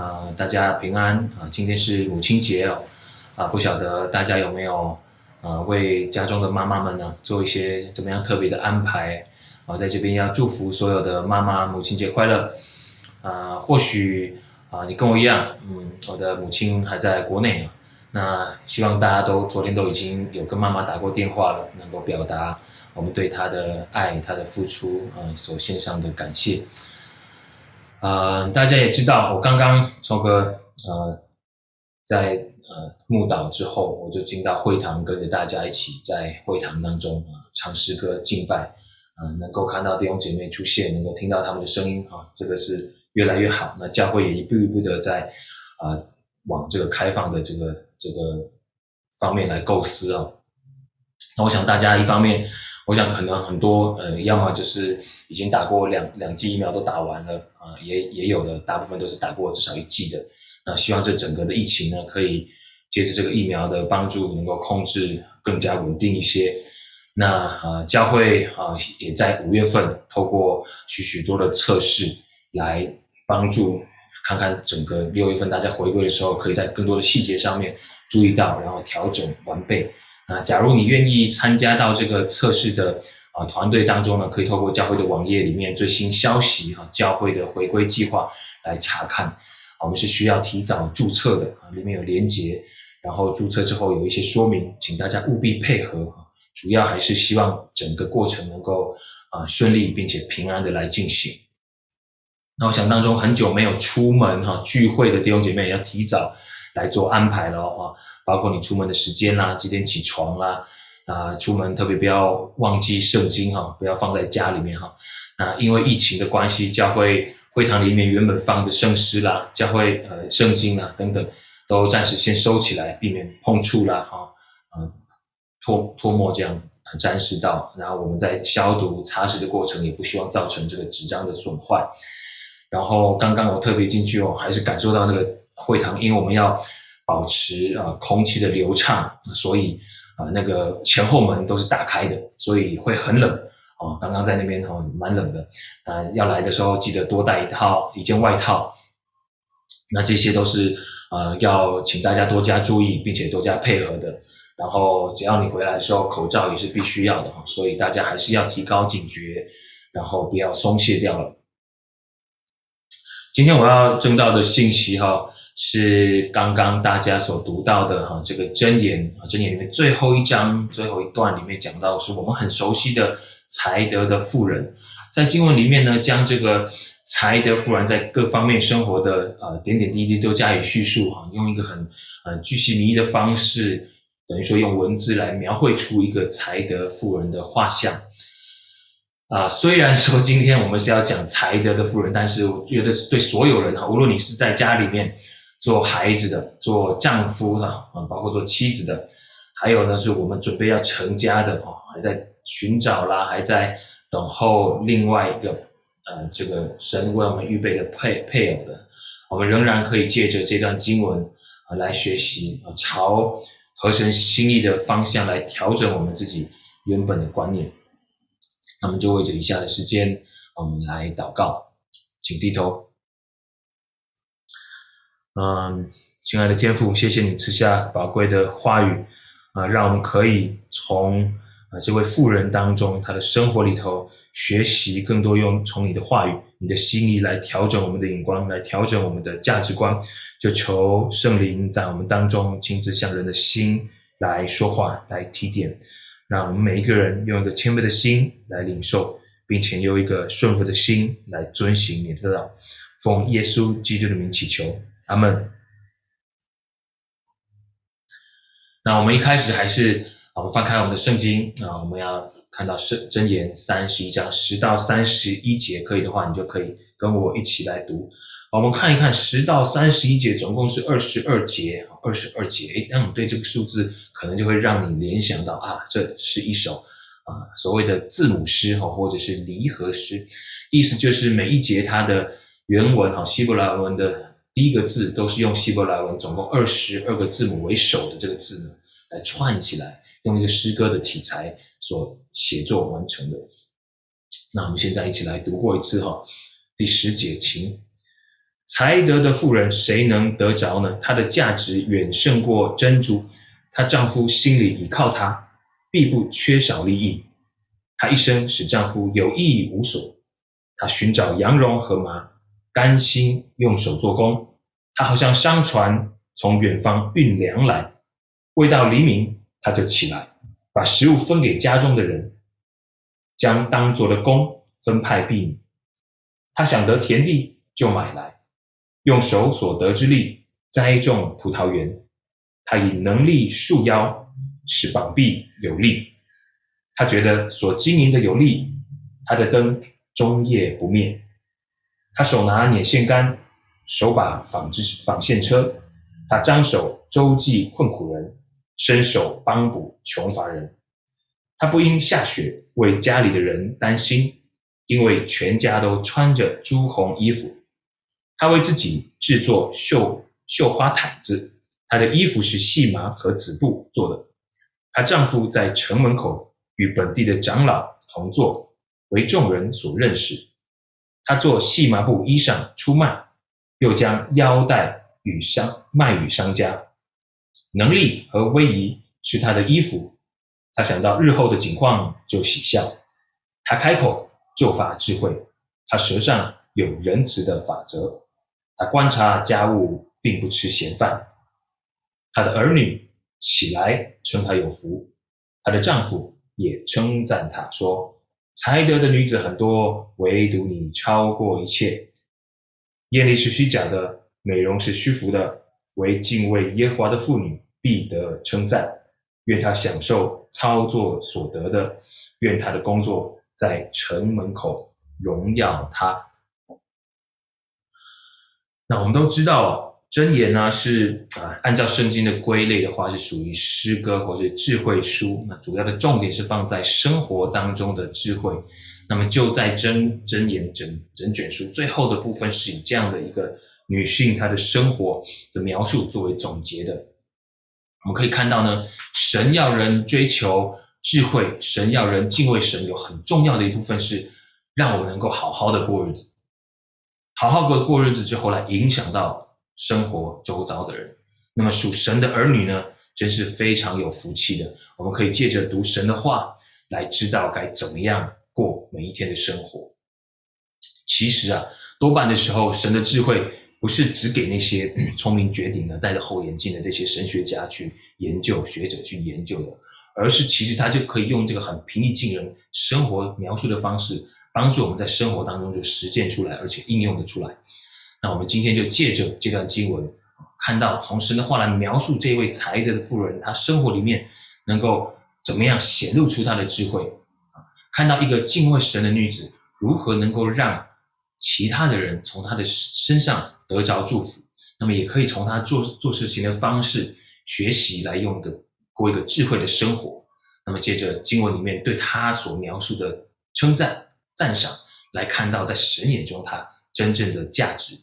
大家平安今天是母亲节哦，不晓得大家有没有为家中的妈妈们呢做一些怎么样特别的安排在这边要祝福所有的妈妈母亲节快乐或许你跟我一样，我的母亲还在国内那希望大家昨天都已经有跟妈妈打过电话了，能够表达我们对她的爱、她的付出所献上的感谢。大家也知道，我刚刚从在慕道之后，我就进到会堂，跟着大家一起在会堂当中唱诗歌敬拜，能够看到弟兄姐妹出现，能够听到他们的声音这个是越来越好。那教会也一步一步的在往这个开放的这个方面来构思那我想大家一方面，我想可能很多要么就是已经打过两剂疫苗都打完了也有的，大部分都是打过至少1剂的。那希望这整个的疫情呢，可以借着这个疫苗的帮助，能够控制更加稳定一些。那教会也在5月份透过许多的测试来帮助看看整个6月份大家回归的时候，可以在更多的细节上面注意到，然后调整完备。假如你愿意参加到这个测试的团队当中呢，可以透过教会的网页里面最新消息教会的回归计划来查看。我们是需要提早注册的里面有连结，然后注册之后有一些说明，请大家务必配合主要还是希望整个过程能够顺利并且平安的来进行。那我想当中很久没有出门聚会的弟兄姐妹要提早来做安排了包括你出门的时间啦，几点起床啦出门特别不要忘记圣经不要放在家里面那因为疫情的关系，教会会堂里面原本放的圣诗啦，教会圣经啦等等，都暂时先收起来，避免碰触啦唾沫这样子沾湿到，然后我们在消毒擦拭的过程也不希望造成这个纸张的损坏。然后刚刚我特别进去还是感受到那个会堂，因为我们要保持空气的流畅，所以那个前后门都是打开的，所以会很冷刚刚在那边蛮冷的要来的时候记得多带一件外套。那这些都是要请大家多加注意，并且多加配合的。然后只要你回来的时候，口罩也是必须要的所以大家还是要提高警觉，然后不要松懈掉了。今天我要证道的信息是刚刚大家所读到的这个箴言里面最后一章最后一段里面讲到是我们很熟悉的才德的妇人，在经文里面呢，将这个才德妇人在各方面生活的点点滴滴都加以叙述用一个很巨细靡遗的方式，等于说用文字来描绘出一个才德妇人的画像虽然说今天我们是要讲才德的妇人，但是我觉得对所有人无论你是在家里面做孩子的，做丈夫包括做妻子的，还有呢是我们准备要成家的还在寻找啦，还在等候另外一个这个神为我们预备的配偶的，我们仍然可以借着这段经文来学习朝合神心意的方向来调整我们自己原本的观念。那么就为这以下的时间我们来祷告，请低头。亲爱的天父，谢谢你赐下宝贵的话语让我们可以从这位妇人当中她的生活里头学习更多，用从你的话语你的心意来调整我们的眼光，来调整我们的价值观。就求圣灵在我们当中亲自向人的心来说话，来提点，让我们每一个人用一个谦卑的心来领受，并且用一个顺服的心来遵行你的道。奉耶稣基督的名祈求，阿们。那我们一开始还是我们翻开我们的圣经我们要看到箴言31章10到31节，可以的话你就可以跟我一起来读。我们看一看10到31节总共是22节，22节那我们对这个数字可能就会让你联想到这是一首所谓的字母诗或者是离合诗，意思就是每一节它的原文希伯来文的第一个字都是用希伯来文总共22个字母为首的这个字呢来串起来，用一个诗歌的题材所写作完成的。那我们现在一起来读过一次第10节，请才德的妇人谁能得着呢？她的价值远胜过珍珠，她丈夫心里倚靠她，必不缺少利益。她一生使丈夫有益无所，她寻找羊绒和麻，甘心用手做工。她好像商船从远方运粮来，未到黎明，她就起来，把食物分给家中的人，将当做的工分派婢女。她想得田地，就买来，用手所得之力栽种葡萄园。她以能力束腰，使膀臂有力。她觉得所经营的有力，她的灯终夜不灭。她手拿捻线杆，手把纺线车。她张手周济困苦人，伸手帮补穷乏人。她不因下雪为家里的人担心，因为全家都穿着朱红衣服。她为自己制作绣花毯子，她的衣服是细麻和紫布做的。她丈夫在城门口与本地的长老同坐，为众人所认识。她做细麻布衣裳出卖，又将腰带卖与商家。能力和威仪是她的衣服，她想到日后的景况就喜笑。她开口就发智慧，她舌上有仁慈的法则。她观察家务，并不吃闲饭。她的儿女起来称她有福，她的丈夫也称赞她说，才德的女子很多，唯独你超过一切。艳丽是虚假的，美容是虚浮的，唯敬畏耶和华的妇女必得称赞。愿她享受操作所得的，愿她的工作在城门口荣耀她。那我们都知道箴言呢是按照圣经的归类的话是属于诗歌或者智慧书，那主要的重点是放在生活当中的智慧。那么就在箴言整卷书最后的部分是以这样的一个女性她的生活的描述作为总结的。我们可以看到呢，神要人追求智慧，神要人敬畏神，有很重要的一部分是让我们能够好好的过日子。好好的过日子之后来影响到生活周遭的人。那么属神的儿女呢，真是非常有福气的。我们可以借着读神的话来知道该怎么样过每一天的生活。其实多半的时候神的智慧不是只给那些聪明绝顶的戴着厚眼镜的这些神学家去研究，学者去研究的，而是其实他就可以用这个很平易近人生活描述的方式，帮助我们在生活当中就实践出来，而且应用的出来。那我们今天就借着这段经文，看到从神的话来描述这位才德的妇人，她生活里面能够怎么样显露出她的智慧，看到一个敬畏神的女子如何能够让其他的人从她的身上得着祝福，那么也可以从她做事情的方式学习来过一个智慧的生活。那么借着经文里面对她所描述的称赞赞赏，来看到在神眼中她真正的价值。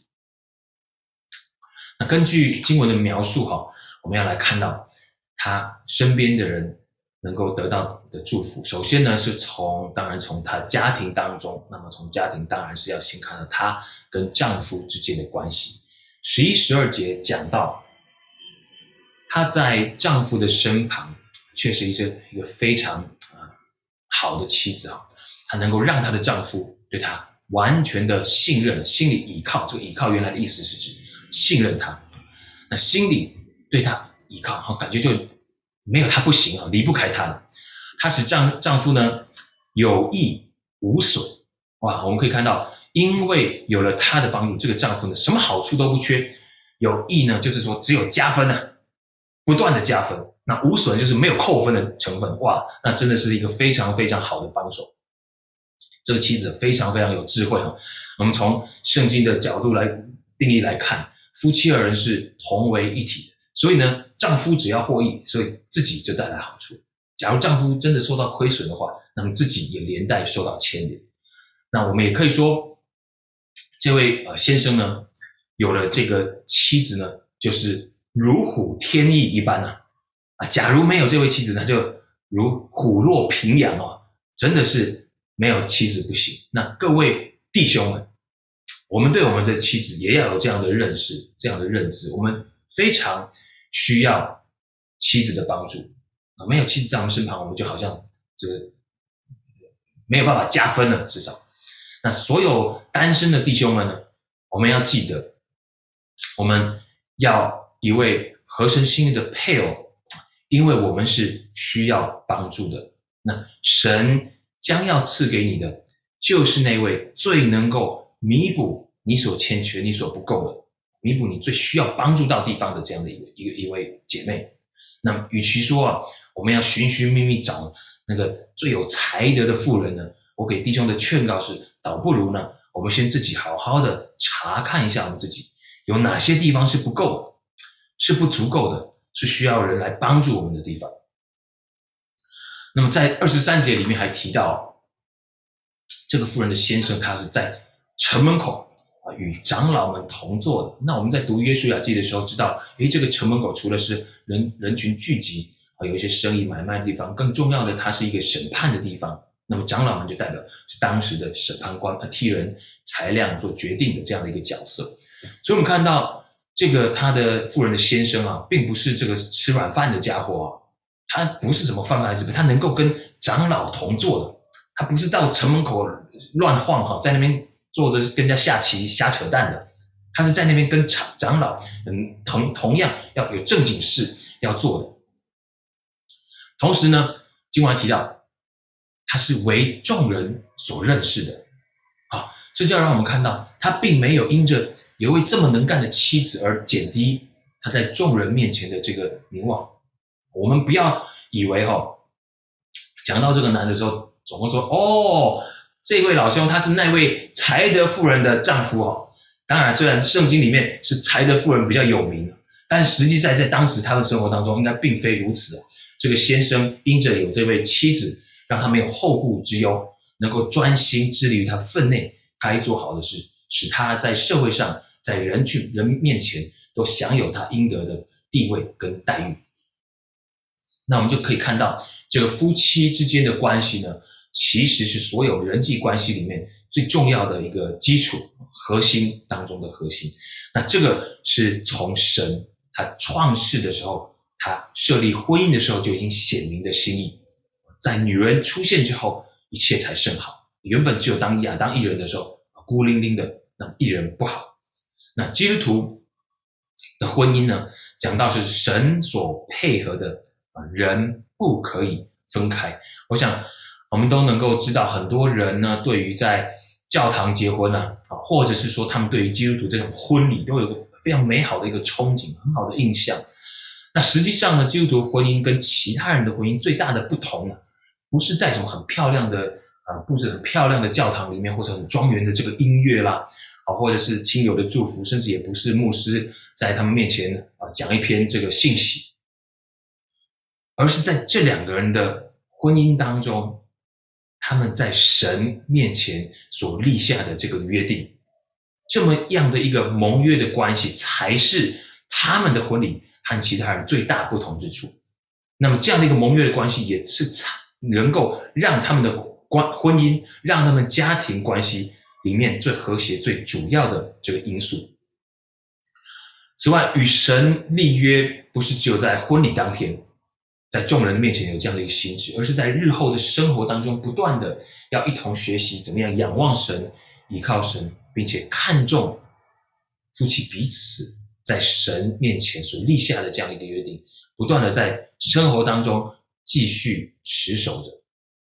那根据经文的描述我们要来看到她身边的人能够得到的祝福。首先呢是当然从她家庭当中，那么从家庭当然是要先看到她跟丈夫之间的关系。11、12节讲到她在丈夫的身旁，却是一个非常好的妻子她能够让她的丈夫对她完全的信任，心里倚靠。这个倚靠原来的意思是指信任她，那心里对她倚靠，感觉就没有她不行离不开她的。她使丈夫呢有益无损。哇，我们可以看到，因为有了她的帮助，这个丈夫呢什么好处都不缺。有益呢就是说只有加分不断的加分。那无损就是没有扣分的成分。哇，那真的是一个非常非常好的帮手。这个妻子非常非常有智慧我们从圣经的角度来定义来看，夫妻二人是同为一体的，所以呢丈夫只要获益，所以自己就带来好处。假如丈夫真的受到亏损的话，那么自己也连带受到牵连。那我们也可以说，这位先生呢有了这个妻子呢，就是如虎添翼一般假如没有这位妻子呢，就如虎落平阳真的是没有妻子不行。那各位弟兄们， 我们对我们的妻子也要有这样的认识，这样的认知。我们非常需要妻子的帮助啊，没有妻子在我们身旁，我们就好像这个没有办法加分了，至少。那所有单身的弟兄们呢，我们要记得，我们要一位合神心意的配偶，因为我们是需要帮助的。那神将要赐给你的，就是那位最能够弥补你所欠缺、你所不够的，弥补你最需要帮助到地方的这样的一位姐妹。那么，与其说啊，我们要寻寻觅觅找那个最有才德的妇人呢，我给弟兄的劝告是，倒不如呢，我们先自己好好的查看一下我们自己有哪些地方是不够的，是不足够的，是需要人来帮助我们的地方。那么在23节里面还提到，这个妇人的先生他是在城门口与长老们同坐的。那我们在读约书亚记的时候知道，这个城门口除了是人群聚集有一些生意买卖的地方，更重要的它是一个审判的地方。那么长老们就代表是当时的审判官，替人裁量做决定的这样的一个角色。所以我们看到这个他的妇人的先生啊，并不是这个吃软饭的家伙啊，他不是什么贩卖之辈，他能够跟长老同坐的，他不是到城门口乱晃在那边坐着跟人家下棋瞎扯淡的，他是在那边跟长老同样要有正经事要做的。同时呢，经文提到他是为众人所认识的这就要让我们看到他并没有因着有一位这么能干的妻子而减低他在众人面前的这个名望。我们不要以为讲到这个男的时候总会说这位老兄他是那位才德妇人的丈夫当然虽然圣经里面是才德妇人比较有名，但实际在当时他的生活当中应该并非如此这个先生因着有这位妻子，让他没有后顾之忧，能够专心致力于他分内该做好的事，使他在社会上在人面前都享有他应得的地位跟待遇。那我们就可以看到这个夫妻之间的关系呢，其实是所有人际关系里面最重要的一个基础，核心当中的核心。那这个是从神他创世的时候，他设立婚姻的时候就已经显明的心意。在女人出现之后，一切才甚好。原本只有当亚当一人的时候，孤零零的，那一人不好。那基督徒的婚姻呢，讲到是神所配合的，人不可以分开。我想我们都能够知道，很多人呢对于在教堂结婚或者是说他们对于基督徒这种婚礼都有个非常美好的一个憧憬，很好的印象。那实际上呢，基督徒婚姻跟其他人的婚姻最大的不同呢，不是在什么很漂亮的布置很漂亮的教堂里面，或者很庄严的这个音乐啦，或者是亲友的祝福，甚至也不是牧师在他们面前讲一篇这个信息，而是在这两个人的婚姻当中，他们在神面前所立下的这个约定，这么样的一个盟约的关系，才是他们的婚礼和其他人最大不同之处。那么这样的一个盟约的关系，也是能够让他们的婚姻，让他们家庭关系里面最和谐、最主要的这个因素。此外，与神立约不是只有在婚礼当天，在众人面前有这样的一个心志，而是在日后的生活当中不断的要一同学习怎么样仰望神、依靠神，并且看重夫妻彼此在神面前所立下的这样一个约定，不断的在生活当中继续持守着。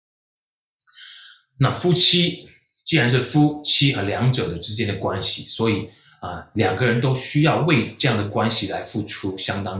那夫妻既然是夫妻两者的之间的关系，所以两个人都需要为这样的关系来付出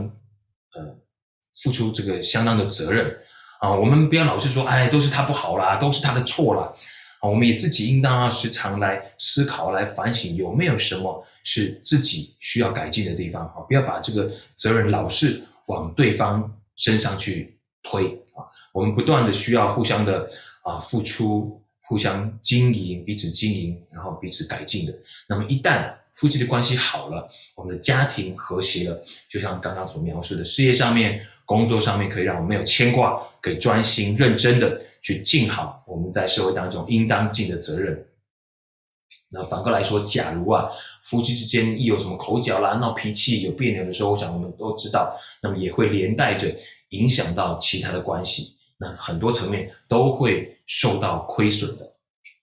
这个相当的责任我们不要老是说都是他不好啦，都是他的错啦我们也自己应当时常来思考、来反省，有没有什么是自己需要改进的地方不要把这个责任老是往对方身上去推我们不断的需要互相的付出，互相经营，彼此经营，然后彼此改进的。那么一旦夫妻的关系好了，我们的家庭和谐了，就像刚刚所描述的，事业上面、工作上面可以让我们没有牵挂，可以专心认真的去尽好我们在社会当中应当尽的责任。 那反过来说，假如夫妻之间一有什么口角啦、闹脾气、有别扭的时候，我想我们都知道，那么也会连带着影响到其他的关系，那很多层面都会受到亏损的。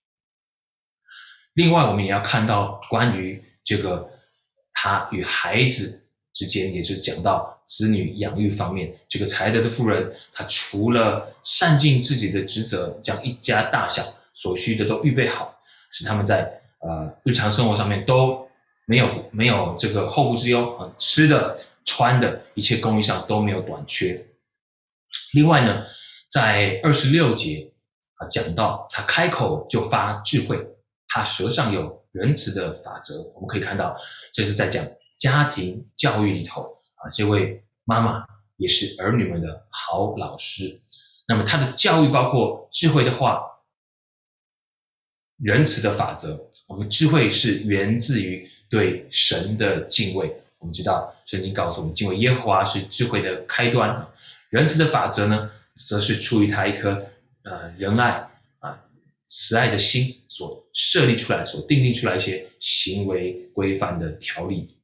另外，我们也要看到关于这个他与孩子之间，也就是讲到子女养育方面，这个才德的妇人，她除了善尽自己的职责，将一家大小所需的都预备好，使他们在日常生活上面都没有这个后顾之忧，吃的穿的一切供应上都没有短缺。另外呢，在26节讲到他开口就发智慧，他舌上有仁慈的法则。我们可以看到，这是在讲家庭教育里头这位妈妈也是儿女们的好老师。那么她的教育包括智慧的话、仁慈的法则。我们智慧是源自于对神的敬畏。我们知道圣经告诉我们，敬畏耶和华是智慧的开端。仁慈的法则呢，则是出于他一颗仁爱慈爱的心所设立出来、所订定出来一些行为规范的条例。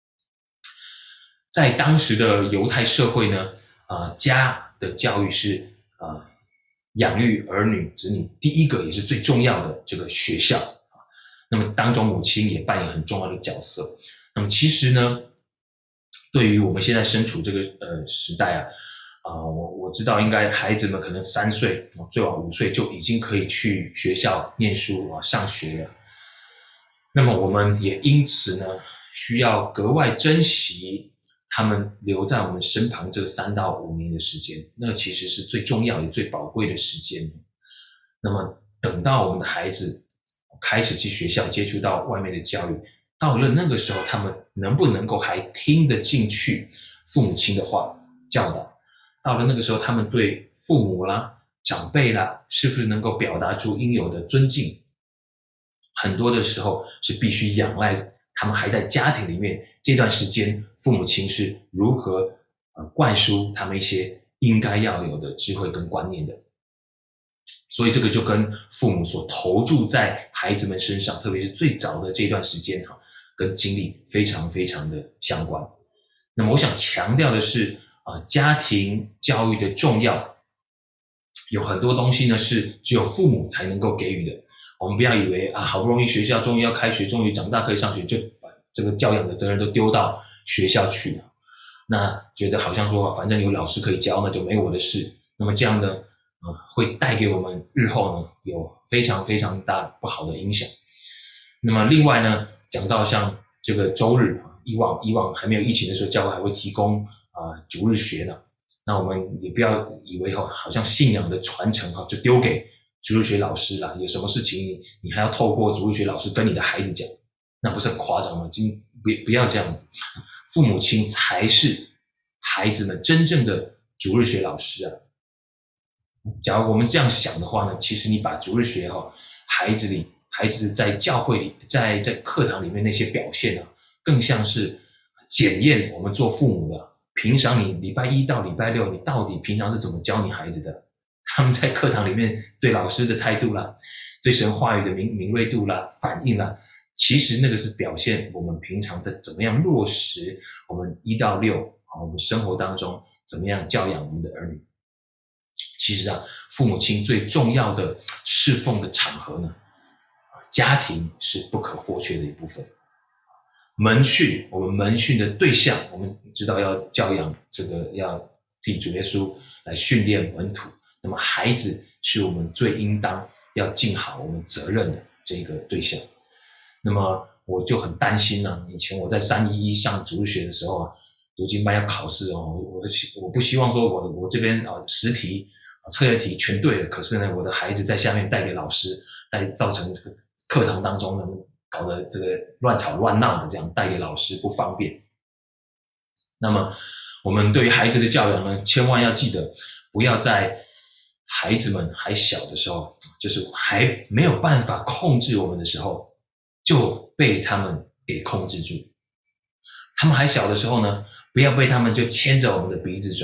在当时的犹太社会呢，家的教育是养育儿女子女第一个也是最重要的这个学校。那么当中母亲也扮演很重要的角色。那么其实呢，对于我们现在身处这个时代我知道应该孩子们可能3岁，最晚5岁就已经可以去学校念书上学了。那么我们也因此呢，需要格外珍惜他们留在我们身旁这3到5年的时间，那其实是最重要也最宝贵的时间。那么等到我们的孩子开始去学校接触到外面的教育，到了那个时候，他们能不能够还听得进去父母亲的话教导？到了那个时候，他们对父母啦、长辈啦，是不是能够表达出应有的尊敬？很多的时候是必须仰赖他们还在家庭里面这段时间，父母亲是如何灌输他们一些应该要有的智慧跟观念的。所以这个就跟父母所投注在孩子们身上，特别是最早的这段时间跟精力非常非常的相关。那么我想强调的是家庭教育的重要，有很多东西呢是只有父母才能够给予的。我们不要以为好不容易学校终于要开学，终于长大可以上学，就把这个教养的责任都丢到学校去了。那觉得好像说反正有老师可以教，那就没我的事。那么这样呢会带给我们日后呢有非常非常大不好的影响。那么另外呢，讲到像这个周日，以往还没有疫情的时候，教会还会提供主日学呢。那我们也不要以为好像信仰的传承就丢给主日学老师啦，有什么事情你还要透过主日学老师跟你的孩子讲，那不是很夸张吗？不要这样子，父母亲才是孩子们真正的主日学老师假如我们这样想的话呢，其实你把主日学孩子在教会里在课堂里面那些表现更像是检验我们做父母的，平常你礼拜1到礼拜6你到底平常是怎么教你孩子的，他们在课堂里面对老师的态度啦，对神话语的敏锐度啦、反应啦，其实那个是表现我们平常在怎么样落实我们1到6我们生活当中怎么样教养我们的儿女。其实父母亲最重要的侍奉的场合呢，家庭是不可或缺的一部分。门训，我们门训的对象，我们知道要教养这个要替主耶稣来训练门徒，那么孩子是我们最应当要尽好我们责任的这个对象。那么我就很担心以前我在311上主日学的时候读经班要考试我不希望说我这边10题测验题全对了，可是呢我的孩子在下面带给老师，造成这个课堂当中呢搞得这个乱吵乱闹的，这样带给老师不方便。那么我们对于孩子的教养呢，千万要记得不要在孩子们还小的时候，就是还没有办法控制我们的时候，就被他们给控制住。他们还小的时候呢，不要被他们就牵着我们的鼻子走，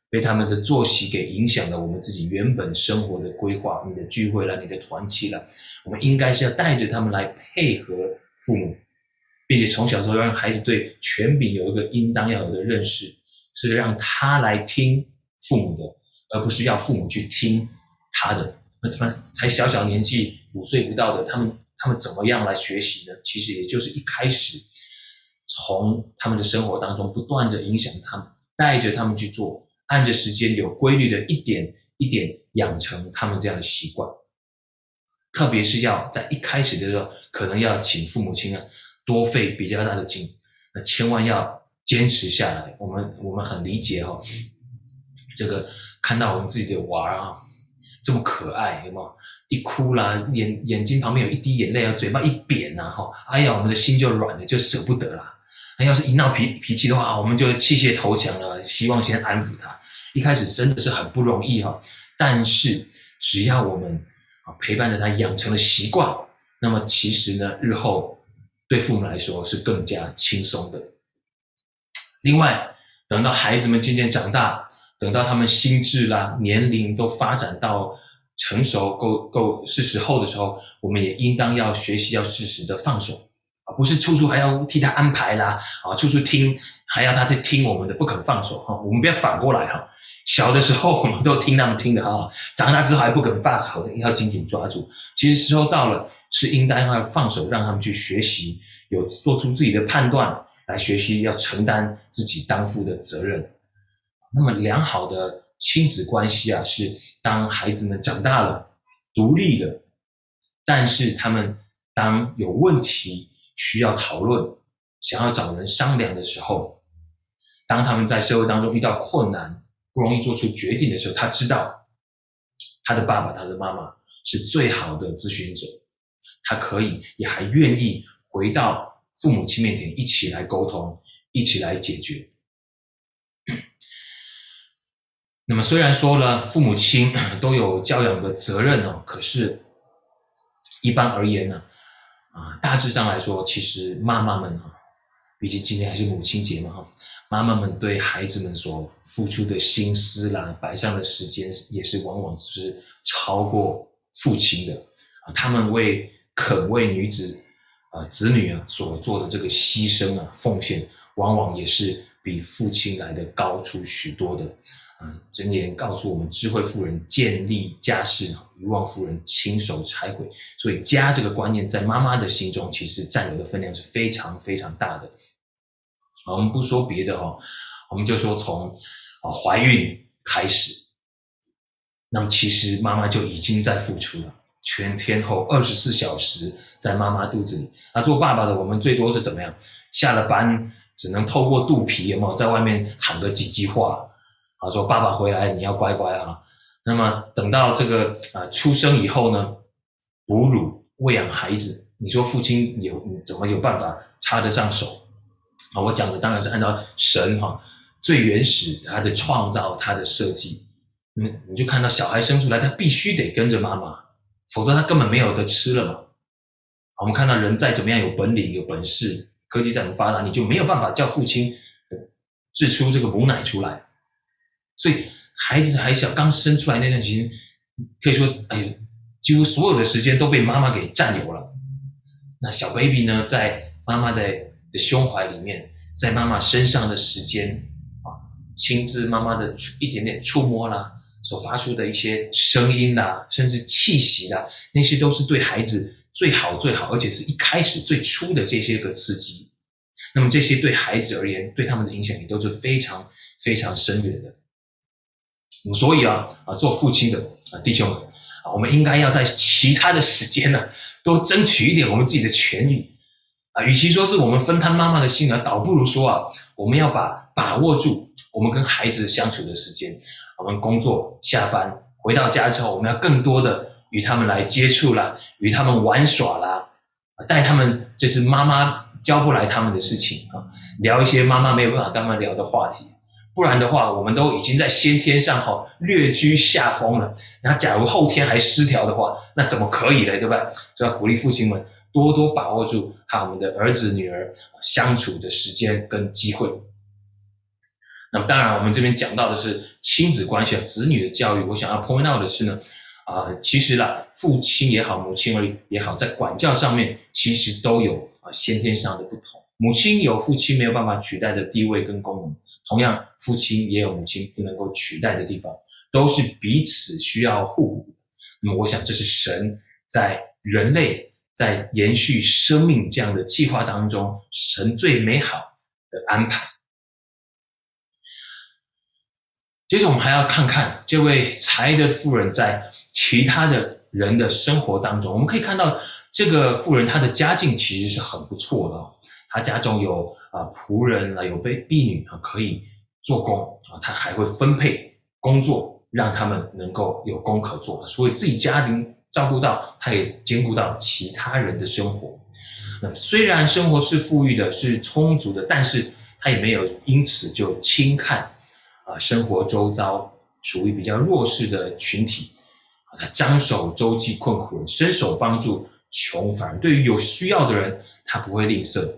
被他们的作息给影响了我们自己原本生活的规划，你的聚会了，你的团契了，我们应该是要带着他们来配合父母，并且从小时候让孩子对权柄有一个应当要有的认识，是让他来听父母的，而不是要父母去听他的。那怎么才小小年纪5岁不到的，他们怎么样来学习呢？其实也就是一开始从他们的生活当中不断的影响他们，带着他们去做，按着时间有规律的一点一点养成他们这样的习惯。特别是要在一开始的时候，可能要请父母亲多费比较大的劲，那千万要坚持下来。我们很理解这个看到我们自己的娃这么可爱，有没有？一哭啦，眼睛旁边有一滴眼泪，嘴巴一扁哎呀，我们的心就软了，就舍不得啦。那要是一闹脾气的话，我们就弃械投降了，希望先安抚他。一开始真的是很不容易但是只要我们陪伴着他养成了习惯，那么其实呢，日后对父母来说是更加轻松的。另外，等到孩子们渐渐长大，等到他们心智啦、年龄都发展到成熟是时候的时候，我们也应当要学习要适时的放手，不是处处还要替他安排啦，处处听，还要他去听我们的，不肯放手我们不要反过来小的时候我们都听他们听的长大之后还不肯放手，要紧紧抓住。其实时候到了，是应当要放手，让他们去学习，有做出自己的判断，来学习要承担自己当负的责任。那么良好的亲子关系是当孩子们长大了，独立了，但是他们当有问题需要讨论，想要找人商量的时候，当他们在社会当中遇到困难，不容易做出决定的时候，他知道他的爸爸他的妈妈是最好的咨询者，他可以也还愿意回到父母亲面前一起来沟通，一起来解决。那么虽然说了父母亲都有教养的责任可是一般而言呢大致上来说，其实妈妈们毕竟今天还是母亲节嘛妈妈们对孩子们所付出的心思啦，摆上的时间也是往往是超过父亲的他们肯为女子子女所做的这个牺牲奉献，往往也是比父亲来的高出许多的。箴言告诉我们，智慧妇人建立家室，愚妄妇人亲手拆毁。所以家这个观念在妈妈的心中其实占有的分量是非常非常大的。我们不说别的我们就说从怀孕开始，那么其实妈妈就已经在付出了，全天候24小时在妈妈肚子里。做爸爸的我们最多是怎么样？下了班只能透过肚皮有没有在外面喊个几句话说爸爸回来你要乖乖那么等到这个出生以后呢，哺乳喂养孩子，你说父亲怎么有办法插得上手我讲的当然是按照神最原始他的创造，他的设计。你就看到小孩生出来他必须得跟着妈妈，否则他根本没有得吃了嘛。我们看到人再怎么样有本领有本事，科技再怎么发达，你就没有办法叫父亲制出这个母奶出来。所以孩子还小，刚生出来那段时间，可以说几乎所有的时间都被妈妈给占有了。那小 baby 呢，在妈妈的胸怀里面，在妈妈身上的时间亲自妈妈的一点点触摸啦，所发出的一些声音啦，甚至气息啦，那些都是对孩子最好，而且是一开始最初的这些个刺激。那么这些对孩子而言，对他们的影响也都是非常非常深远的。所以做父亲的弟兄们我们应该要在其他的时间多争取一点我们自己的权益与其说是我们分摊妈妈的心倒不如说我们要把握住我们跟孩子相处的时间。我们工作下班回到家之后，我们要更多的与他们来接触啦，与他们玩耍啦，带他们就是妈妈教不来他们的事情聊一些妈妈没有办法跟他们聊的话题。不然的话，我们都已经在先天上略居下风了。那假如后天还失调的话，那怎么可以呢？对吧？所以要鼓励父亲们多多把握住和我们的儿子女儿相处的时间跟机会。 那么当然我们这边讲到的是亲子关系子女的教育，我想要 point out 的是呢，其实啦，父亲也好，母亲也好，在管教上面其实都有先天上的不同。母亲有父亲没有办法取代的地位跟功能，同样父亲也有母亲不能够取代的地方，都是彼此需要互补。那么我想这是神在人类在延续生命这样的计划当中，神最美好的安排。接着我们还要看看这位才的妇人在其他的人的生活当中，我们可以看到这个妇人她的家境其实是很不错的，她家中有仆人有婢女可以做工她还会分配工作，让他们能够有工可做，所以自己家庭照顾到，她也兼顾到其他人的生活。那虽然生活是富裕的，是充足的，但是她也没有因此就轻看生活周遭属于比较弱势的群体，他张手周济困苦人，伸手帮助穷乏人，对于有需要的人，他不会吝啬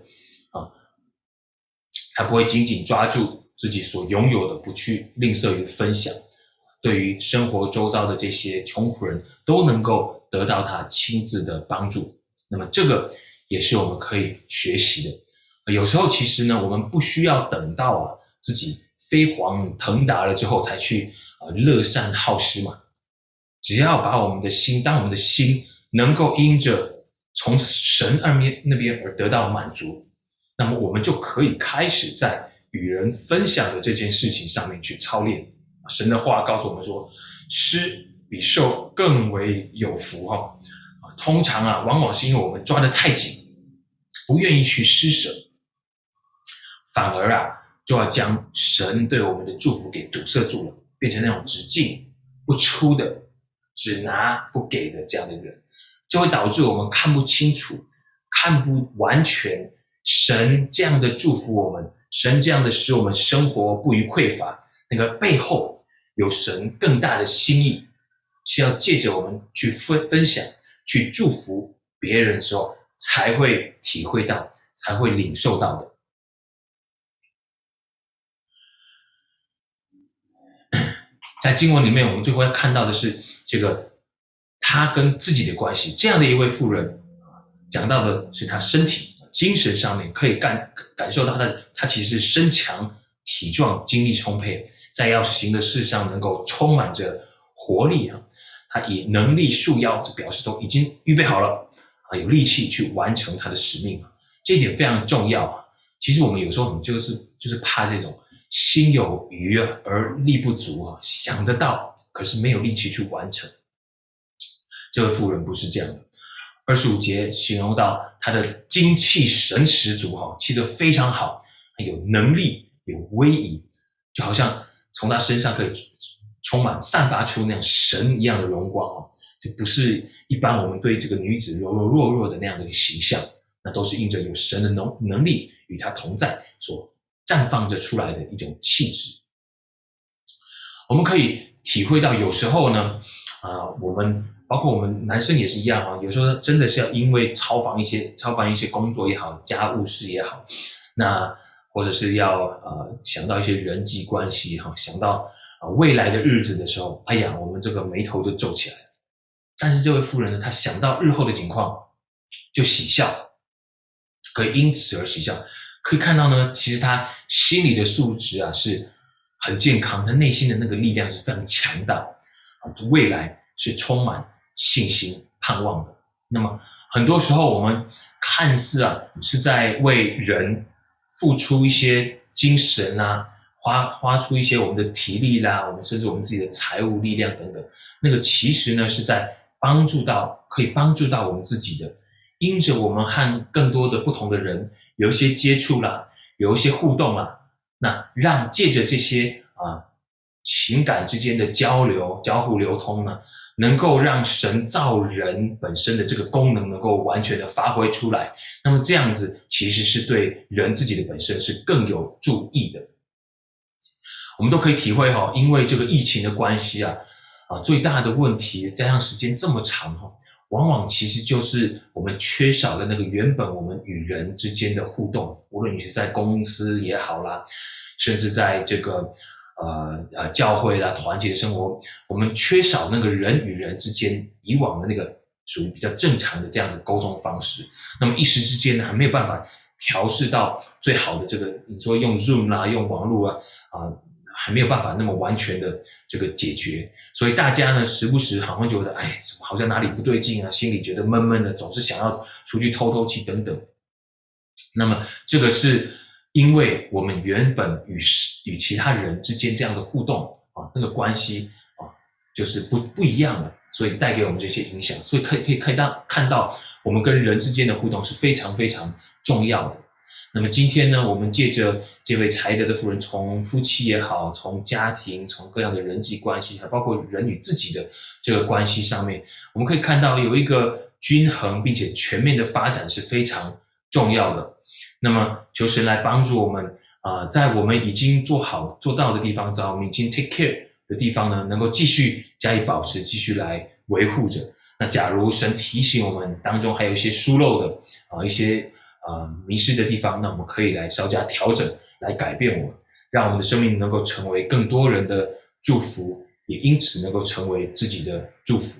他不会紧紧抓住自己所拥有的，不去吝啬于分享，对于生活周遭的这些穷苦人都能够得到他亲自的帮助。那么这个也是我们可以学习的。有时候其实呢，我们不需要等到自己飞黄腾达了之后才去乐善好施嘛，只要把我们的心，当我们的心能够因着从神那边而得到满足，那么我们就可以开始在与人分享的这件事情上面去操练。神的话告诉我们说，施比受更为有福通常往往是因为我们抓得太紧，不愿意去施舍，反而就要将神对我们的祝福给堵塞住了，变成那种只进不出的，只拿不给的这样的人，就会导致我们看不清楚，看不完全神这样的祝福我们，神这样的使我们生活不虞匮乏，那个背后有神更大的心意，是要借着我们去分享，去祝福别人的时候，才会体会到，才会领受到的。在经文里面我们就会看到的是这个他跟自己的关系，这样的一位妇人讲到的是他身体精神上面可以感受到他其实身强体壮精力充沛，在要行的事上能够充满着活力他以能力束腰，这表示都已经预备好了有力气去完成他的使命这一点非常重要其实我们有时候就是怕这种心有余而力不足想得到可是没有力气去完成。这位妇人不是这样的。25节形容到她的精气神十足气得非常好，有能力有威仪，就好像从她身上可以充满散发出那样神一样的荣光就不是一般我们对这个女子柔柔弱弱的那样的一个形象，那都是因着有神的能力与她同在所绽放着出来的一种气质。我们可以体会到有时候呢我们包括我们男生也是一样有时候真的是要因为操办一些工作也好，家务事也好，那或者是要想到一些人际关系想到未来的日子的时候，哎呀我们这个眉头就皱起来了。但是这位妇人呢，她想到日后的情况就喜笑，可以因此而喜笑。可以看到呢，其实她心理的素质是很健康，她内心的那个力量是非常强大未来是充满信心盼望的。那么很多时候我们看似是在为人付出一些精神花出一些我们的体力啦，我们甚至我们自己的财务力量等等，那个其实呢是在可以帮助到我们自己的。因着我们和更多的不同的人有一些接触啦，有一些互动那让借着这些情感之间的交互流通呢，能够让神造人本身的这个功能能够完全的发挥出来。那么这样子其实是对人自己的本身是更有助益的。我们都可以体会因为这个疫情的关系最大的问题加上时间这么长往往其实就是我们缺少了那个原本我们与人之间的互动，无论你是在公司也好啦， 甚至在这个教会啦团体的生活，我们缺少那个人与人之间以往的那个属于比较正常的这样子沟通方式，那么一时之间呢还没有办法调试到最好的这个，你说用 Zoom 啦，用网络还没有办法那么完全的这个解决，所以大家呢时不时好像觉得，哎，好像哪里不对劲啊，心里觉得闷闷的，总是想要出去透透气等等。那么这个是因为我们原本与其他人之间这样的互动那个关系就是不一样了，所以带给我们这些影响，所以可以看到我们跟人之间的互动是非常非常重要的。那么今天呢，我们借着这位才德的妇人，从夫妻也好，从家庭，从各样的人际关系，还包括人与自己的这个关系上面，我们可以看到有一个均衡并且全面的发展是非常重要的。那么求神来帮助我们在我们已经做到的地方，在我们已经 take care 的地方呢，能够继续加以保持，继续来维护着。那假如神提醒我们当中还有一些疏漏的一些迷失的地方，那我们可以来稍加调整，来改变我们，让我们的生命能够成为更多人的祝福，也因此能够成为自己的祝福。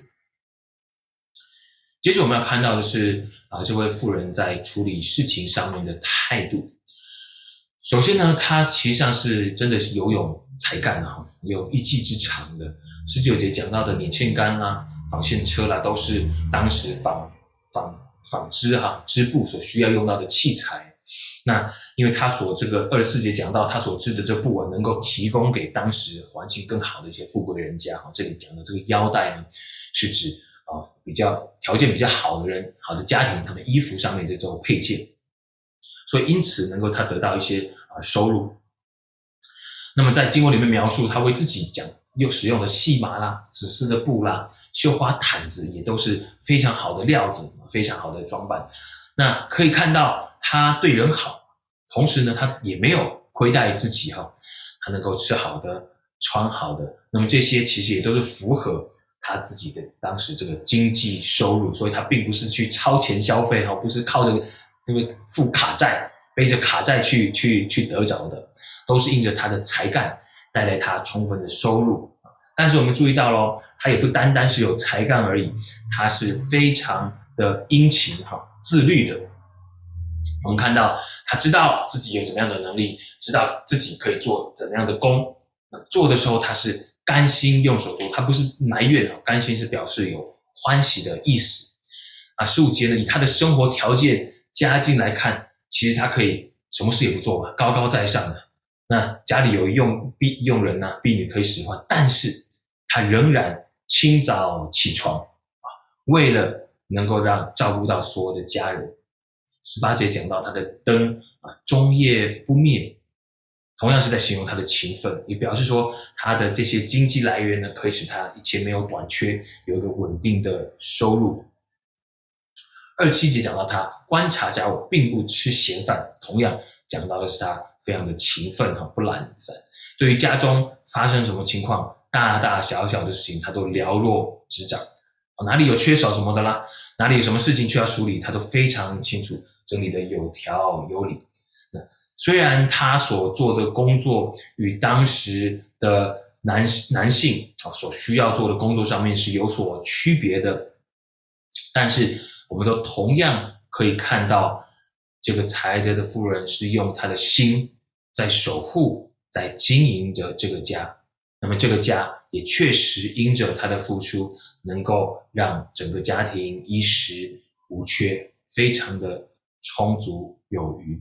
接着我们要看到的是这位妇人在处理事情上面的态度。首先呢，她实际上是真的是有才干有一技之长的。19节讲到的捻线杆啦、纺线车啦，都是当时纺织布所需要用到的器材。那因为他所这个24节讲到他所织的这布能够提供给当时环境更好的一些富贵的人家这里讲的这个腰带呢，是指比较条件比较好的人、好的家庭，他们衣服上面的这种配件，所以因此能够他得到一些收入。那么在经文里面描述他为自己又使用的细麻啦、紫丝的布啦、绣花毯子，也都是非常好的料子，非常好的装扮。那可以看到他对人好，同时呢他也没有亏待自己他能够吃好的、穿好的，那么这些其实也都是符合他自己的当时这个经济收入，所以他并不是去超前消费不是靠着这个付卡债、背着卡债去得着的，都是因着他的才干带来他充分的收入。但是我们注意到咯，他也不单单是有才干而已，他是非常的殷勤自律的。我们看到他知道自己有怎么样的能力，知道自己可以做怎么样的工，做的时候他是甘心用手做，他不是埋怨甘心是表示有欢喜的意思。15节呢，以他的生活条件家境来看，其实他可以什么事也不做高高在上的，那家里有佣人婢女可以使唤，但是他仍然清早起床为了能够照顾到所有的家人。18节讲到他的灯终夜不灭，同样是在形容他的勤奋，也表示说他的这些经济来源呢，可以使他一切没有短缺，有一个稳定的收入。27节讲到他观察家务，并不吃闲饭，同样讲到的是他非常的勤奋不懒散，对于家中发生什么情况，大大小小的事情他都了若指掌，哪里有缺少什么的啦，哪里有什么事情需要处理，他都非常清楚，整理的有条有理。虽然他所做的工作与当时的男性所需要做的工作上面是有所区别的，但是我们都同样可以看到这个才德的妇人是用她的心在守护、在经营着这个家，那么这个家也确实因着她的付出能够让整个家庭衣食无缺，非常的充足有余。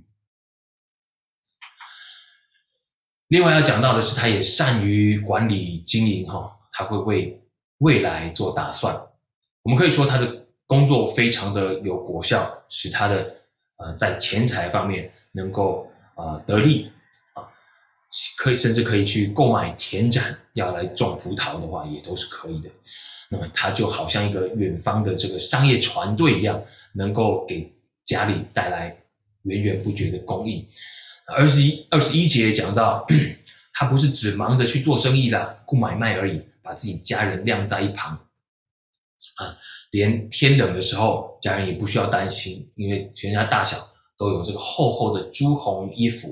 另外要讲到的是，他也善于管理经营他会为未来做打算。我们可以说他的工作非常的有果效，使他的在钱财方面能够得利甚至可以去购买田产，要来种葡萄的话也都是可以的。那么他就好像一个远方的这个商业船队一样，能够给家里带来源源不绝的供应。21节讲到他不是只忙着去做生意啦、顾买卖而已，把自己家人晾在一旁连天冷的时候家人也不需要担心，因为全家大小都有这个厚厚的朱红衣服，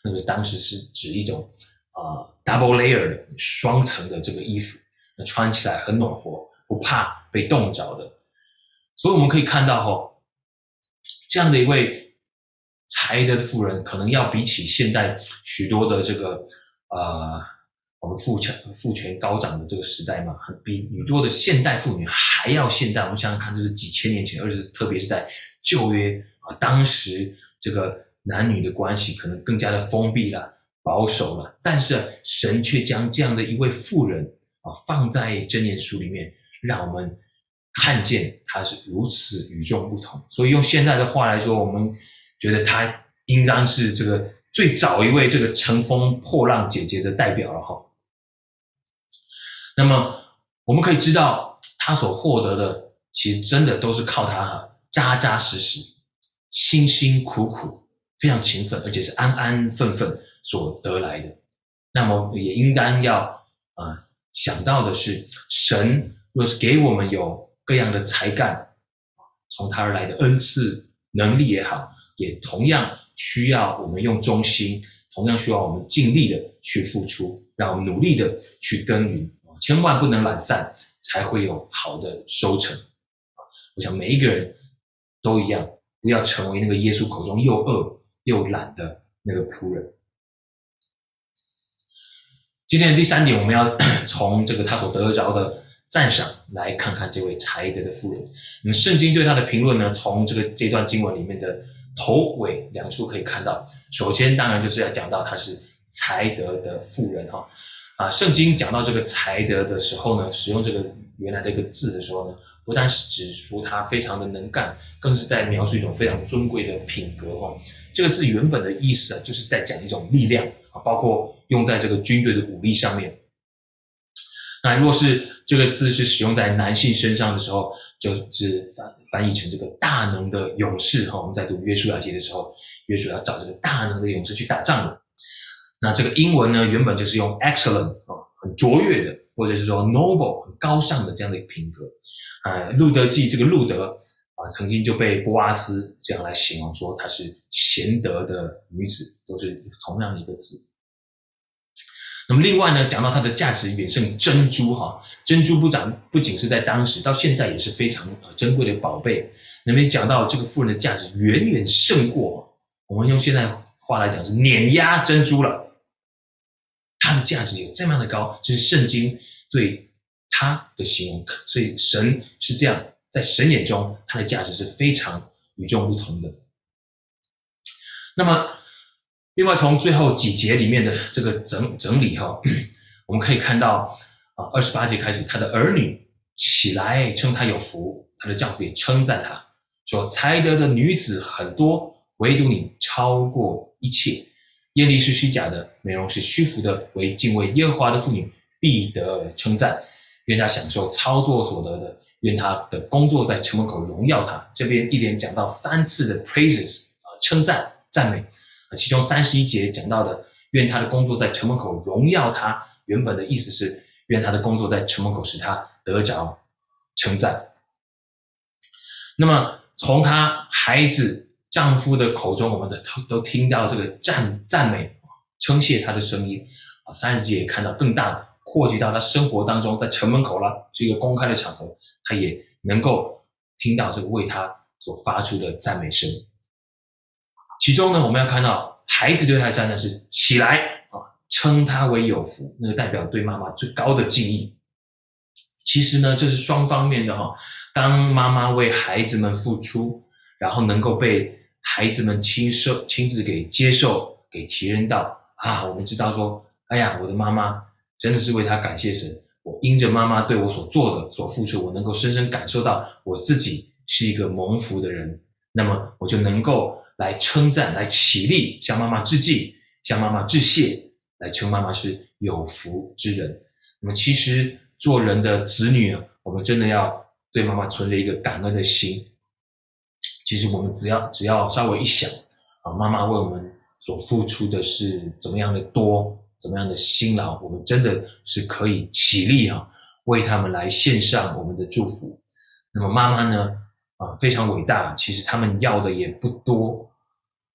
那个当时是指一种double layer 的双层的这个衣服，那穿起来很暖和，不怕被冻着的。所以我们可以看到这样的一位才德的妇人，可能要比起现代许多的这个我们父权高涨的这个时代嘛，比许多的现代妇女还要现代。我们想想看，这是几千年前，特别是在旧约当时这个男女的关系可能更加的封闭了、保守了，但是神却将这样的一位妇人放在箴言书里面，让我们看见她是如此与众不同。所以用现在的话来说，我们觉得她应当是这个最早一位这个乘风破浪姐姐的代表了哈。那么我们可以知道，她所获得的其实真的都是靠她扎扎实实、辛辛苦苦、非常勤奋，而且是安安分分所得来的。那么也应当要想到的是，神若是给我们有各样的才干，从他而来的恩赐能力也好，也同样需要我们用忠心，同样需要我们尽力的去付出，让我们努力的去耕耘，千万不能懒散，才会有好的收成。我想每一个人都一样，不要成为那个耶稣口中又饿又懒的那个仆人。今天的第3点，我们要从这个他所得着的赞赏来看看这位才德的妇人。那么圣经对他的评论呢，从这段经文里面的头尾两处可以看到。首先当然就是要讲到她是才德的妇人圣经讲到这个才德的时候呢，使用这个原来的一个字的时候呢，不但是指出他非常的能干，更是在描述一种非常尊贵的品格这个字原本的意思就是在讲一种力量包括用在这个军队的武力上面。那若是这个字是使用在男性身上的时候，就是翻译成这个大能的勇士我们在读约书亚记的时候，约书亚找这个大能的勇士去打仗的。那这个英文呢，原本就是用 excellent 很卓越的，或者是说 noble 很高尚的这样的一个品格。路德记这个路德曾经就被波阿斯这样来形容说她是贤德的女子，都是同样的一个字。那么另外呢，讲到它的价值远胜珍珠珍珠不仅是在当时，到现在也是非常珍贵的宝贝。那么讲到这个妇人的价值远远胜过我们用现在话来讲是碾压珍珠了。它的价值有这么样的高，这是圣经对它的形容。所以神是这样，在神眼中它的价值是非常与众不同的。那么另外从最后几节里面的这个整理我们可以看到28节开始，他的儿女起来称他有福，他的丈夫也称赞他，说才德的女子很多，唯独你超过一切。艳丽是虚假的，美容是虚浮的，为敬畏耶和华的妇女必得称赞。愿他享受操作所得的，愿他的工作在城门口荣耀他。这边一连讲到3次的 praises 称赞赞美，其中31节讲到的愿他的工作在城门口荣耀他，原本的意思是愿他的工作在城门口使他得着称赞。那么从他孩子丈夫的口中，我们都听到这个赞美称谢他的声音。30节也看到更大的扩及到他生活当中，在城门口了这个公开的场合，他也能够听到这个为他所发出的赞美声。其中呢，我们要看到孩子对他的赞赞是起来称他为有福，那个代表对妈妈最高的敬意。其实呢，这是双方面的当妈妈为孩子们付出，然后能够被孩子们亲自给接受，给体认到我们知道说，哎呀，我的妈妈真的是为她感谢神，我因着妈妈对我所做的所付出，我能够深深感受到我自己是一个蒙福的人，那么我就能够来称赞，来起立，向妈妈致敬，向妈妈致谢，来称妈妈是有福之人。那么其实做人的子女我们真的要对妈妈存着一个感恩的心。其实我们只要稍微一想妈妈为我们所付出的是怎么样的多，怎么样的辛劳，我们真的是可以起立为他们来献上我们的祝福。那么妈妈呢非常伟大，其实他们要的也不多，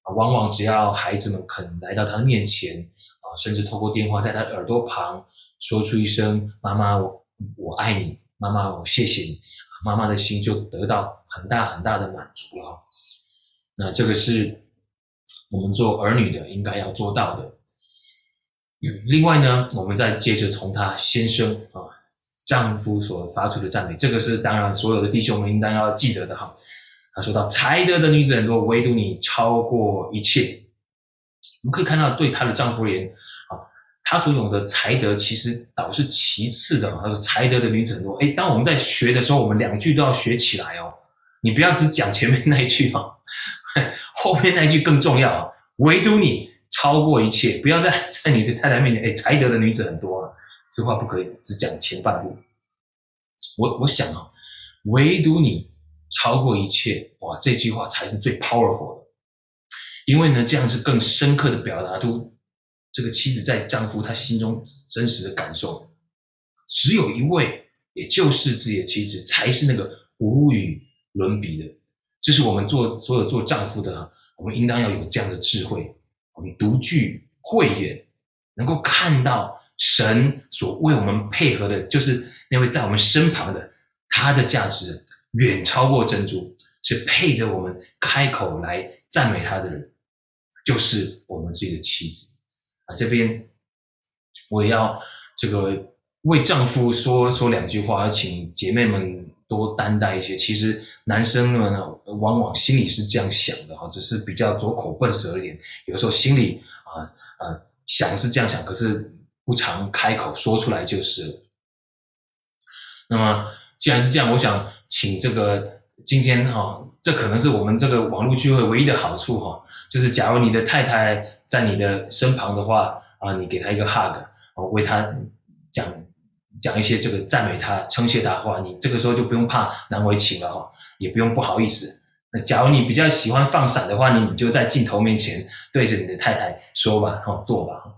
往往只要孩子们肯来到他的面前甚至透过电话在他的耳朵旁说出一声妈妈我爱你，妈妈我谢谢你，妈妈的心就得到很大很大的满足了。那这个是我们做儿女的应该要做到的。另外呢，我们再接着从他先生丈夫所发出的赞美，这个是当然所有的弟兄们应当要记得的哈。他说到才德的女子很多，唯独你超过一切。我们可以看到对她的丈夫而言她所有的才德其实倒是其次的。他说才德的女子很多，当我们在学的时候，我们2句都要学起来哦。你不要只讲前面那一句后面那一句更重要唯独你超过一切。不要在你的太太面前才德的女子很多这话不可以只讲前半部。我想唯独你超过一切，哇，这句话才是最 powerful 的。因为呢，这样是更深刻的表达出这个妻子在丈夫她心中真实的感受。只有一位，也就是自己的妻子，才是那个无与伦比的。这是我们所有做丈夫的我们应当要有这样的智慧，我们独具慧眼，能够看到神所为我们配合的，就是那位在我们身旁的，他的价值远超过珍珠，是配得我们开口来赞美他的人，就是我们自己的妻子这边我也要这个为丈夫说2句话，请姐妹们多担待一些。其实男生们呢，往往心里是这样想的只是比较左口笨舌一点，有时候心里想是这样想，可是不常开口说出来就是了。那么既然是这样，我想请这个今天这可能是我们这个网络聚会唯一的好处就是假如你的太太在你的身旁的话你给她一个 hug为她讲一些这个赞美她称谢她的话，你这个时候就不用怕难为情了也不用不好意思。那假如你比较喜欢放闪的话，你就在镜头面前对着你的太太说吧做吧。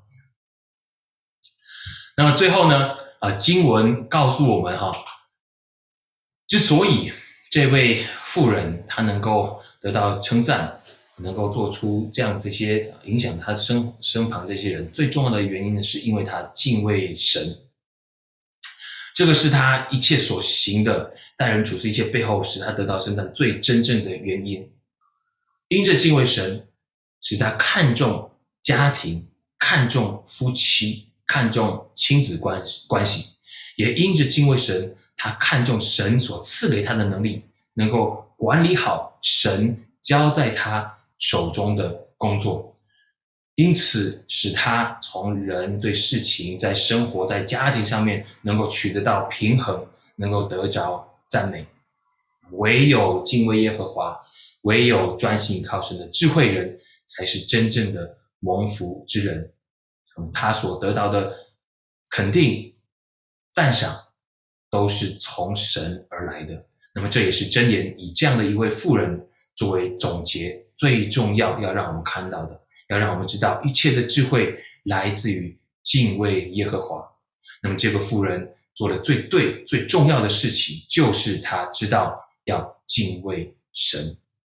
那么最后呢经文告诉我们之所以这位妇人她能够得到称赞，能够做出这些影响她身旁这些人，最重要的原因是因为她敬畏神。这个是她一切所行的待人处事一切背后使她得到称赞最真正的原因。因着敬畏神，使她看重家庭，看重夫妻，看重亲子关系，也因着敬畏神，他看重神所赐给他的能力，能够管理好神交在他手中的工作，因此使他从人对事情在生活在家庭上面能够取得到平衡，能够得着赞美。唯有敬畏耶和华，唯有专心依靠神的智慧人，才是真正的蒙福之人。他所得到的肯定赞赏都是从神而来的。那么这也是箴言以这样的一位妇人作为总结，最重要要让我们看到的，要让我们知道一切的智慧来自于敬畏耶和华。那么这个妇人做了最对最重要的事情，就是她知道要敬畏神。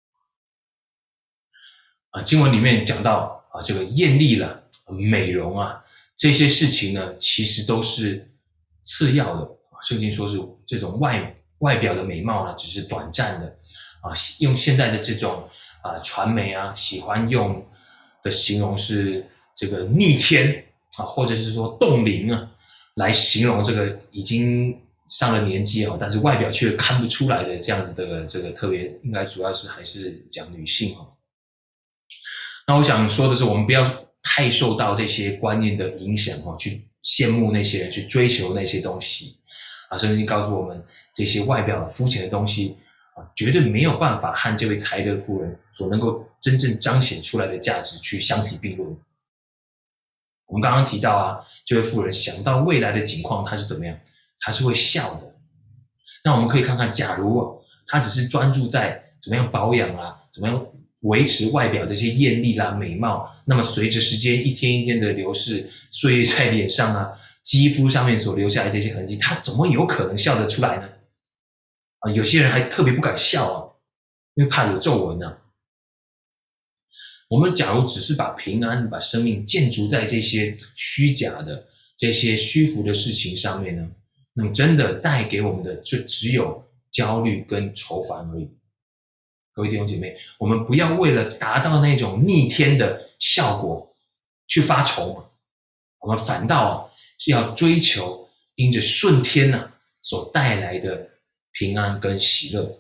经文里面讲到这个艳丽了美容这些事情呢其实都是次要的。圣经说是这种外表的美貌呢只是短暂的用现在的这种传媒喜欢用的形容是这个逆天或者是说冻龄来形容这个已经上了年纪但是外表却看不出来的这样子的这个特别应该主要是还是讲女性那我想说的是，我们不要太受到这些观念的影响去羡慕那些人，去追求那些东西圣经告诉我们，这些外表肤浅的东西绝对没有办法和这位才德妇人所能够真正彰显出来的价值去相提并论。我们刚刚提到这位妇人想到未来的景况，她是怎么样？她是会笑的。那我们可以看看，假如她只是专注在怎么样保养怎么样维持外表这些艳丽美貌，那么随着时间一天一天的流逝，岁月在脸上肌肤上面所留下来这些痕迹，他怎么有可能笑得出来呢有些人还特别不敢笑因为怕有皱纹我们假如只是把平安、把生命建筑在这些虚假的、这些虚浮的事情上面呢，那么真的带给我们的就只有焦虑跟愁烦而已。各位弟兄姐妹，我们不要为了达到那种逆天的效果去发愁嘛，我们反倒是要追求因着顺天所带来的平安跟喜乐。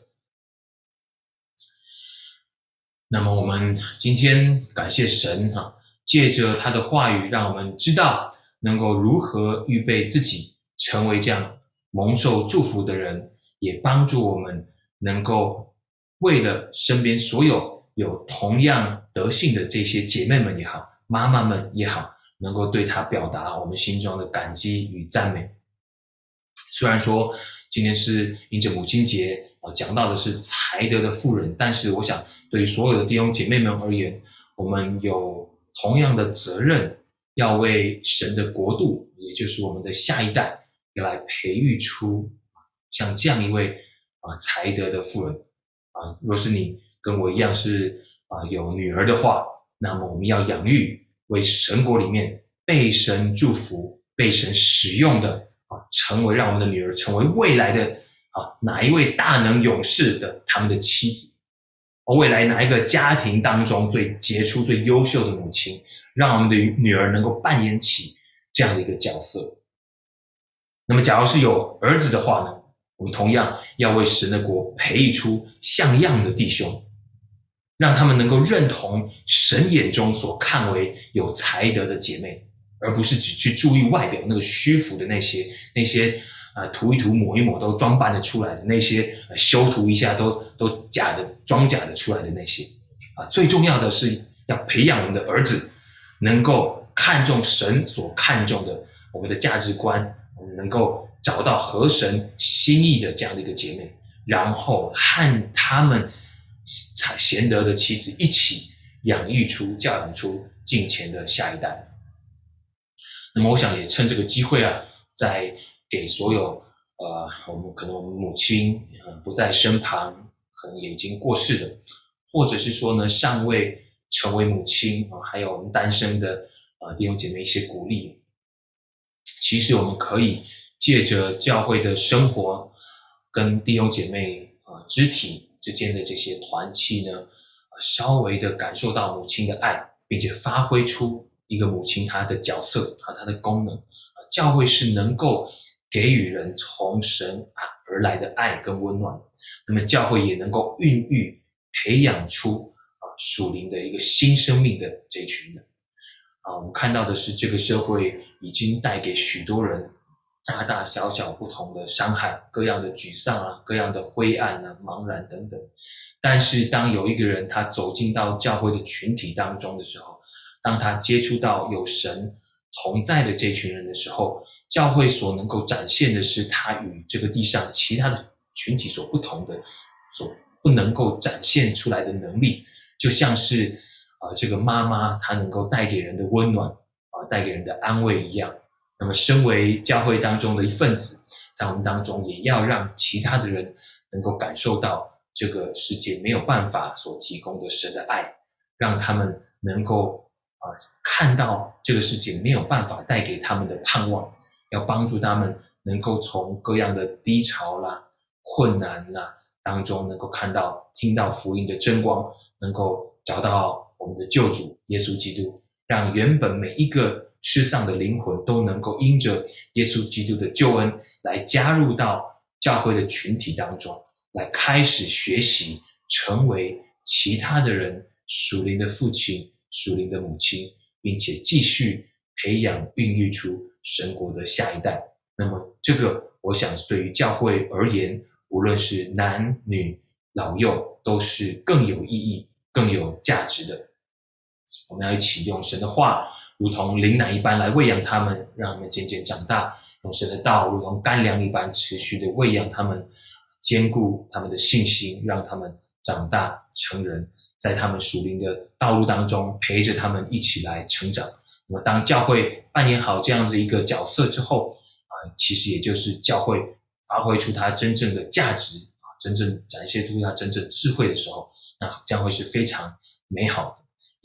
那么我们今天感谢神借着他的话语，让我们知道能够如何预备自己成为这样蒙受祝福的人，也帮助我们能够为了身边所有有同样德性的这些姐妹们也好，妈妈们也好，能够对他表达我们心中的感激与赞美。虽然说今天是迎着母亲节讲到的是才德的妇人，但是我想对于所有的弟兄姐妹们而言，我们有同样的责任，要为神的国度，也就是我们的下一代，要来培育出像这样一位才德的妇人若是你跟我一样是有女儿的话，那么我们要养育为神国里面被神祝福、被神使用的成为让我们的女儿成为未来的哪一位大能勇士的他们的妻子，未来哪一个家庭当中最杰出、最优秀的母亲，让我们的女儿能够扮演起这样的一个角色。那么假如是有儿子的话呢，我们同样要为神的国培育出像样的弟兄，让他们能够认同神眼中所看为有才德的姐妹，而不是只去注意外表那个虚浮的那些涂一涂抹一抹都装扮的出来的那些修图一下都假的装假的出来的那些最重要的是要培养我们的儿子能够看重神所看重的我们的价值观，我们能够找到合神心意的这样的一个姐妹，然后和他们贤德的妻子一起教养出敬虔的下一代。那么我想也趁这个机会在给所有可能我们母亲不在身旁，可能也已经过世的，或者是说呢尚未成为母亲还有我们单身的弟兄姐妹一些鼓励。其实我们可以借着教会的生活跟弟兄姐妹肢体之间的这些团契呢稍微的感受到母亲的爱，并且发挥出一个母亲她的角色她的功能。教会是能够给予人从神而来的爱跟温暖，那么教会也能够孕育培养出属灵的一个新生命的这一群人我们看到的是这个社会已经带给许多人大大小小不同的伤害，各样的沮丧各样的灰暗茫然等等。但是当有一个人他走进到教会的群体当中的时候，当他接触到有神同在的这群人的时候，教会所能够展现的是他与这个地上其他的群体所不同的，所不能够展现出来的能力，就像是这个妈妈她能够带给人的温暖带给人的安慰一样。那么身为教会当中的一份子，在我们当中也要让其他的人能够感受到这个世界没有办法所提供的神的爱，让他们能够看到这个世界没有办法带给他们的盼望，要帮助他们能够从各样的低潮困难当中能够听到福音的真光，能够找到我们的救主耶稣基督，让原本每一个失丧的灵魂都能够因着耶稣基督的救恩来加入到教会的群体当中，来开始学习成为其他的人属灵的父亲属灵的母亲，并且继续培养孕育出神国的下一代。那么这个我想对于教会而言，无论是男女老幼都是更有意义更有价值的。我们要一起用神的话如同灵奶一般来喂养他们，让他们渐渐长大，用神的道如同干粮一般持续的喂养他们，坚固他们的信心，让他们长大成人，在他们属灵的道路当中陪着他们一起来成长。那么当教会扮演好这样子一个角色之后其实也就是教会发挥出它真正的价值真正展现出它真正智慧的时候，那将会是非常美好的，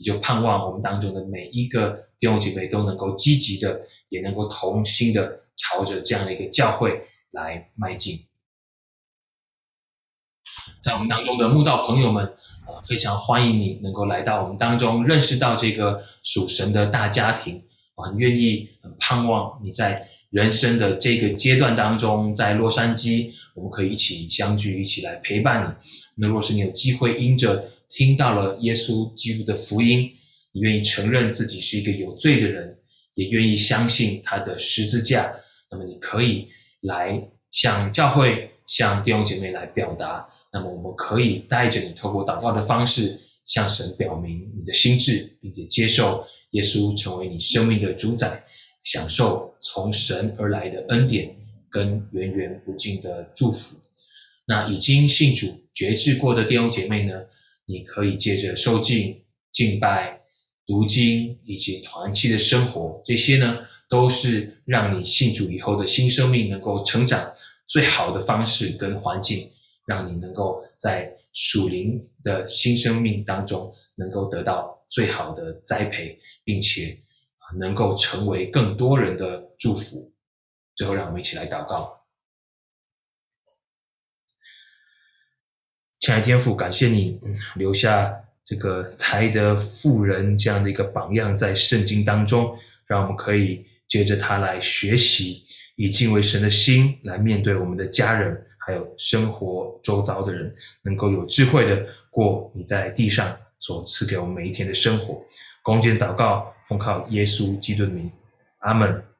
也就盼望我们当中的每一个弟兄姐妹都能够积极的，也能够同心的朝着这样的一个教会来迈进。在我们当中的慕道朋友们，非常欢迎你能够来到我们当中，认识到这个属神的大家庭，很愿意盼望你在人生的这个阶段当中，在洛杉矶，我们可以一起相聚，一起来陪伴你。那若是你有机会因着听到了耶稣基督的福音，你愿意承认自己是一个有罪的人，也愿意相信他的十字架，那么你可以来向教会、向弟兄姐妹来表达。那么我们可以带着你透过祷告的方式向神表明你的心志，并且接受耶稣成为你生命的主宰，享受从神而来的恩典跟源源不尽的祝福。那已经信主决志过的弟兄姐妹呢，你可以借着受浸、敬拜、读经以及团契的生活，这些呢都是让你信主以后的新生命能够成长最好的方式跟环境，让你能够在属灵的新生命当中能够得到最好的栽培，并且能够成为更多人的祝福。最后让我们一起来祷告。亲爱的天父，感谢你留下这个才德妇人这样的一个榜样在圣经当中，让我们可以接着它来学习，以敬畏神的心来面对我们的家人，还有生活周遭的人，能够有智慧的过你在地上所赐给我们每一天的生活。恭敬祷告，奉靠耶稣基督的名，阿们。